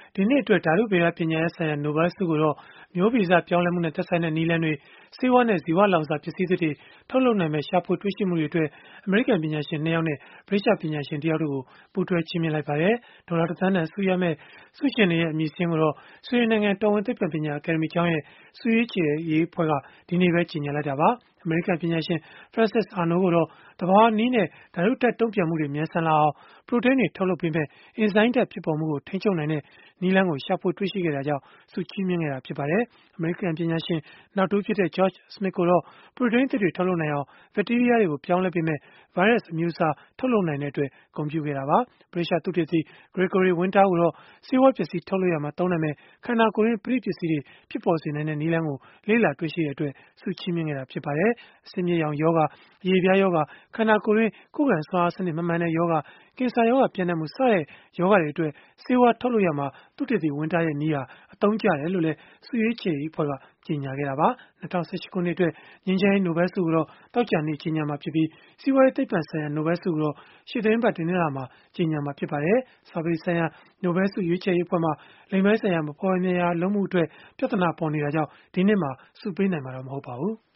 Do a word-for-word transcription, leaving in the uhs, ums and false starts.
ဒီနှစ်အတွက်ဓာတုဗေဒပညာရပ်ဆိုင်ရာ နိုဘဲလ်ဆုကိုတော့ မျိုးဗီဇပြောင်းလဲမှုနဲ့ သက်ဆိုင်တဲ့ နည်းလမ်းတွေ၊ ဆေးဝါးနဲ့ ဇီဝလောင်စာ ပစ္စည်းသစ်တွေ ထုတ်လုပ်နိုင်မယ့် ရှာဖွေတွေ့ရှိမှုတွေအတွက် အမေရိကန် ပညာရှင် နှစ် ယောက်နဲ့ ဗြိတိသျှပညာရှင် တ ယောက်တို့ကို ပူးတွဲချီးမြှင့်လိုက်ပါတယ်။ ဒေါ်လာ တ သန်းတန် ဆုရမယ့် ဆုရှင်တွေရဲ့ အမည်စာရင်းကိုတော့ ဆွီဒင်နိုင်ငံ တော်ဝင်သိပ္ပံပညာ အကယ်ဒမီကျောင်းရဲ့ ဆုရွေးချယ်ရေးအဖွဲ့က ဒီနေ့ပဲ ကြေညာလိုက်တာပါ။ အမေရိကန် ပညာရှင် Frances Arnold ကိုတော့ သဘာဝနည်းနဲ့ ဓာတုဓာတ်တုံ့ပြန်မှုတွေ မြန်ဆန်လာအောင် ပရိုတိန်းတွေ ထုတ်လုပ်ပေးမယ့် အင်ဇိုင်းဓာတ်ဖြစ်ပေါ်မှုကို ထိန်းချုပ်နိုင်တဲ့ နည်းလမ်းကို ရှာဖွေတွေ့ရှိခဲ့တာကြောင့် ဆုချီးမြှင့်ခဲ့တာ ဖြစ်ပါတယ်။ အမေရိကန် ပညာရှင် နောက်တဦးဖြစ်တဲ့ George Smith ကိုတော့ ပရိုတိန်းသစ်တွေ ထုတ်လုပ်နိုင်အောင် ဘက်တီးရီးယားတွေကို ပြောင်းလဲပေးမယ့် ဗိုင်းရပ်စ်အမျိုးအစား ထုတ်လုပ်နိုင်တဲ့အတွက် ဂုဏ်ပြုခဲ့တာပါ။ ဗြိတိသျှသုတေသီ Gregory Winter ကိုတော့ ဆေးဝါးပစ္စည်း ထုတ်လုပ်ရာမှာ သုံးနိုင်မယ့် ခန္ဓာကိုယ်တွင်း ပဋိပစ္စည်းတွေ ဖြစ်ပေါ်စေနိုင်တဲ့ နည်းလမ်းကို လေ့လာတွေ့ရှိခဲ့တဲ့အတွက် ဆုချီးမြှင့်ခဲ့တာ ဖြစ်ပါတယ်။ အဆစ်အမြစ်ရောင်ရောဂါ၊ အရေပြားရောဂါ၊ ခန္ဓာကိုယ်တွင်း ခုခံစွမ်းအားစနစ် မမှန်တဲ့ရောဂါ၊ ကင်ဆာရောဂါ ပျံ့နှံ့မှု စတဲ့ ရောဂါတွေအတွက် ဆေးဝါးထုတ်လုပ်ရာမှာ သုတေသီ Winter ရဲ့ နည်းဟာ အသုံးကျတယ်လို့လည်း ဆုရွေးချယ်ရေးအဖွဲ့က ကြေညာခဲ့တာပါ။ ၂၀၁၈ ခုနှစ်အတွက် ငြိမ်းချမ်းရေး နိုဘဲလ်ဆုကိုတော့ သောကြာနေ့ ကြေညာမှာဖြစ်ပြီး၊ စီးပွားရေးသိပ္ပံဆိုင်ရာ နိုဘဲလ်ဆုကိုတော့ ရှေ့သီတင်းပတ် တနင်္လာနေ့မှာ ကြေညာမှာ ဖြစ်ပါတယ်။ စာပေဆိုင်ရာ နိုဘဲလ်ဆု ရွေးချယ်ရေးအဖွဲ့မှာ လိင်ပိုင်းဆိုင်ရာ မဖွယ်မရာလုပ်မှုအတွက် ပြဿနာပေါ်နေတာကြောင့် ဒီနှစ်မှာ ဆုပေးနိုင်မှာ မဟုတ်ပါဘူး။